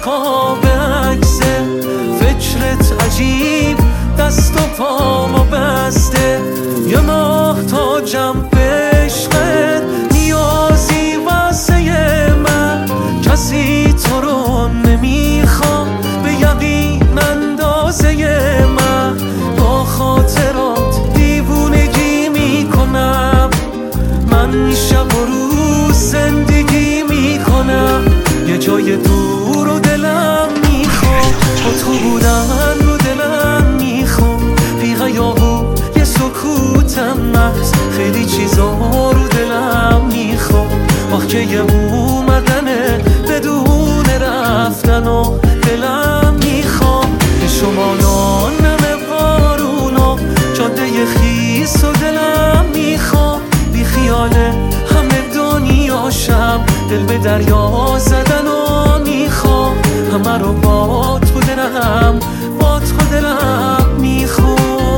قاب عکسه، فکرت عجیب دست و پامو بسته. یه محتاجم به عشقت، نیازی واسه من، کسی تو رو نمیخوام به یقین اندازه من. با خاطرات دیوونگی میکنم، من شب و روز زندگی میکنم. یه جای دور و دلم میخوام، با تو بودن رو دلم میخوام. بی غیابو یه سکوتم محض، خیلی چیزا رو دلم میخوام. آخ که یه اومدنه بدون رفتن و دلم میخوام. به شمالان نمه بارونا، جاده خیس و دلم میخوام. بی خیاله همه دنیاشم، دل به دریا زدن و میخوام. همه رو با تو دلم، با تو دلم میخوام.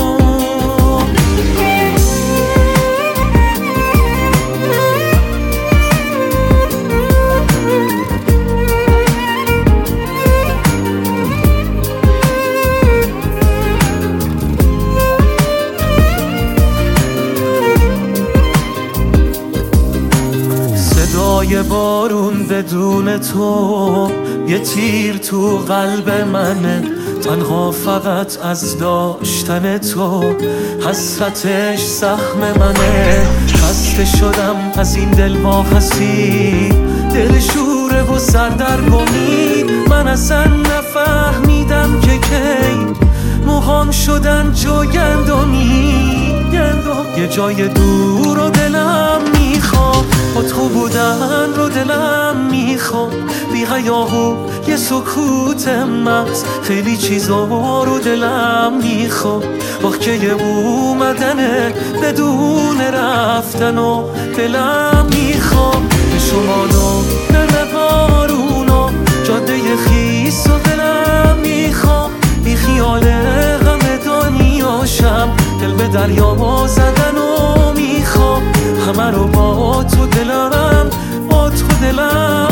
صدای بارون بدون تو یه تیر تو قلب منه، تنها فقط از داشتن تو حسرتش زخم منه. خسته شدم از این دل واقعی، دل شوره و سردرگمی. من اصلا نفهمیدم که کی موهام شدن جو گندمی. یه جای دور و دلم میخوام، با تو بودن رو دلم میخوام. بی غیابو یه سکوت محض، خیلی چیزا رو دلم میخوام. وقت که یه اومدنه بدون رفتن و دلم میخوام. به شمالو نمه بارونا، جاده خیس و دلم میخوام. بی خیال غم دنیاشم، دل به دریا زدن و میخوام. همه رو با تو دلم، با تو دلم